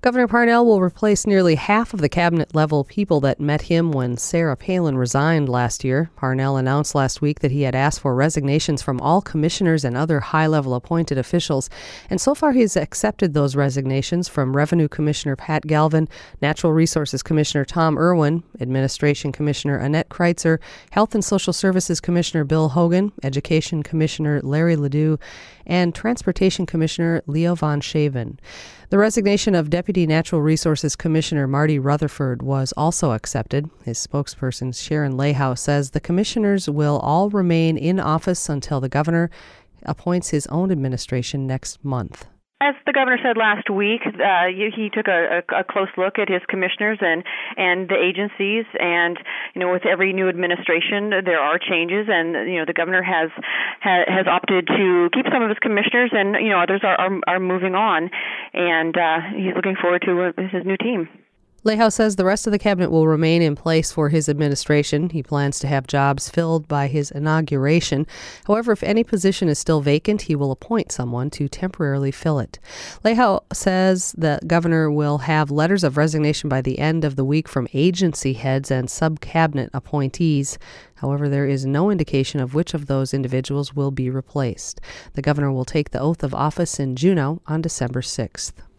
Governor Parnell will replace nearly half of the cabinet-level people that met him when Sarah Palin resigned last year. Parnell announced last week that he had asked for resignations from all commissioners and other high-level appointed officials, and so far he's accepted those resignations from Revenue Commissioner Pat Galvin, Natural Resources Commissioner Tom Irwin, Administration Commissioner Annette Kreitzer, Health and Social Services Commissioner Bill Hogan, Education Commissioner Larry Ledoux, and Transportation Commissioner Leo Von Shaven. The resignation of Deputy Natural Resources Commissioner Marty Rutherford was also accepted. His spokesperson Sharon Leyhouse says the commissioners will all remain in office until the governor appoints his own administration next month. As the governor said last week, he took a close look at his commissioners and the agencies, and with every new administration there are changes, and the governor has opted to keep some of his commissioners, and others are moving on, and he's looking forward to his new team. Leyhouse says the rest of the cabinet will remain in place for his administration. He plans to have jobs filled by his inauguration. However, if any position is still vacant, he will appoint someone to temporarily fill it. Leyhouse says the governor will have letters of resignation by the end of the week from agency heads and sub-cabinet appointees. However, there is no indication of which of those individuals will be replaced. The governor will take the oath of office in Juneau on December 6th.